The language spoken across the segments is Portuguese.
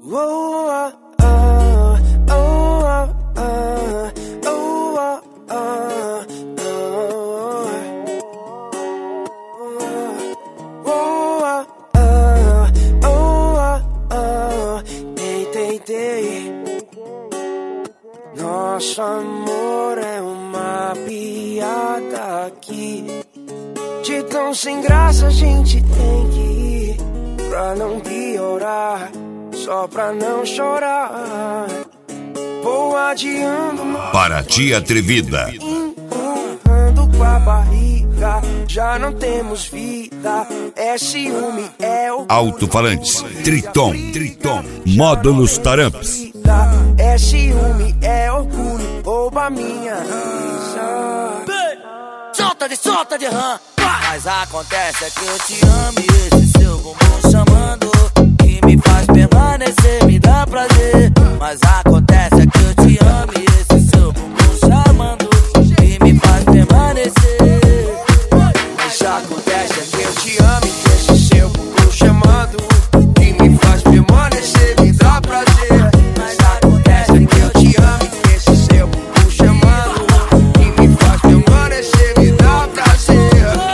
Nosso amor é uma piada aqui. De tão sem graça a gente tem que ir, pra não piorar, só pra não chorar. Vou adiando Paraty Atrevida, empurrando com a barriga, já não temos vida. É ciúme, é o alto-falantes, Triton, módulos taramps. É ciúme, é orgulho, rouba minha risa. Solta de rã. Mas acontece é que eu te amo e esse seu bumbum chamando, que me faz permanecer, me dá prazer. Mas acontece é que eu te amo e esse seu bumbum chamando, que me faz permanecer. Mas acontece é que eu te amo e esse seu bumbum chamando, que me faz permanecer, me dá prazer. Mas acontece é que eu te amo e esse seu bumbum chamando, que me faz permanecer, me dá prazer.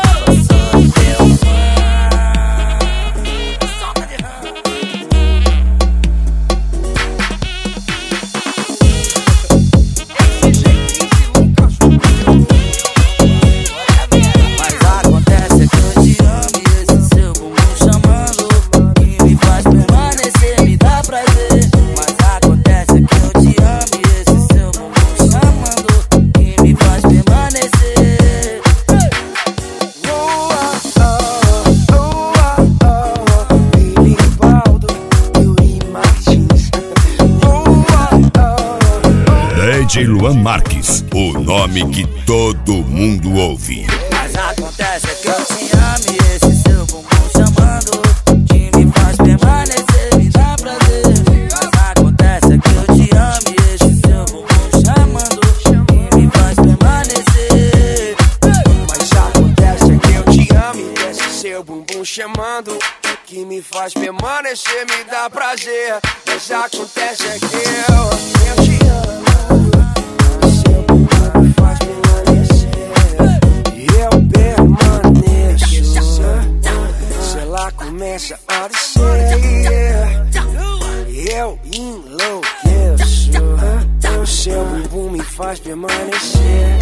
DJ Luan Marques, o nome que todo mundo ouve. Mas acontece é que eu te amo e esse seu bumbum chamando, que me faz permanecer, me dá prazer. Mas acontece é que eu te amo e esse seu bumbum chamando, que me faz permanecer. Mas acontece é que eu te amo e esse seu bumbum chamando, que me faz permanecer, me dá prazer. Mas acontece é que eu te amo. Começa a descer, eu enlouqueço. O seu bumbum me faz permanecer,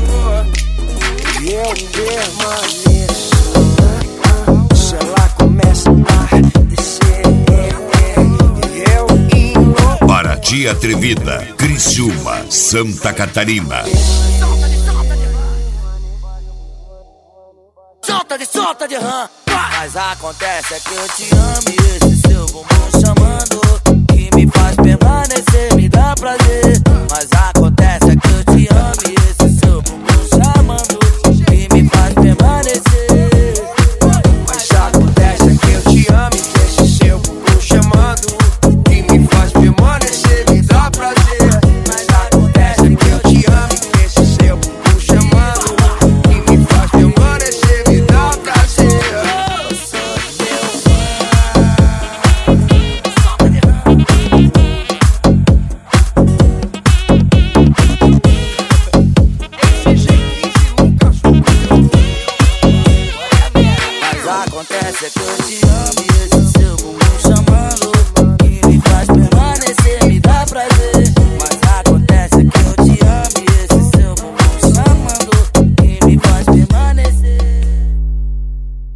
eu permaneço. Se ela começa a descer, eu enlouqueço. Paraty Atrevida, Criciúma, Santa Catarina. Solta de rã. Mas acontece é que eu te amo e esse seu bumbum chamando,